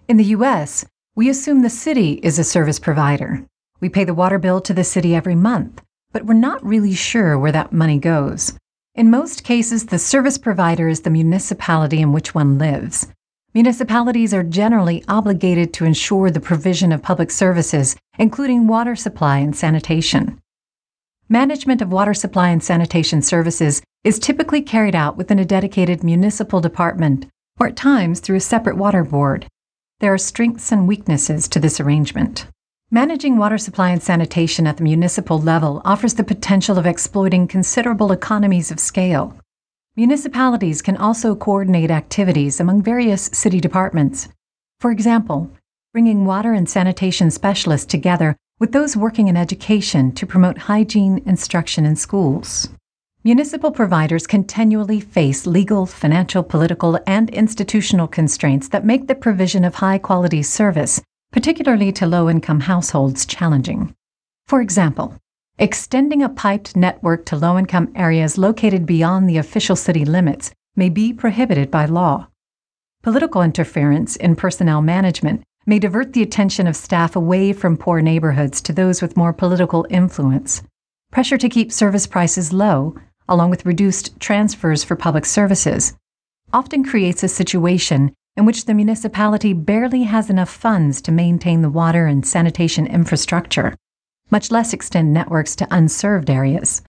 In the U.S., we assume the city is a service provider. We pay the water bill to the city every month, but we're not really sure where that money goes. In most cases, the service provider is the municipality in which one lives. Municipalities are generally obligated to ensure the provision of public services, including water supply and sanitation. Management of water supply and sanitation services is typically carried out within a dedicated municipal department, or at times through a separate water board. There are strengths and weaknesses to this arrangement. Managing water supply and sanitation at the municipal level offers the potential of exploiting considerable economies of scale. Municipalities can also coordinate activities among various city departments. For example, bringing water and sanitation specialists together with those working in education to promote hygiene instruction in schools. Municipal providers continually face legal, financial, political, and institutional constraints that make the provision of high-quality service, particularly to low-income households, challenging. For example, extending a piped network to low-income areas located beyond the official city limits may be prohibited by law. Political interference in personnel management may divert the attention of staff away from poor neighborhoods to those with more political influence. Pressure to keep service prices low, along with reduced transfers for public services, often creates a situation in which the municipality barely has enough funds to maintain the water and sanitation infrastructure, much less extend networks to unserved areas.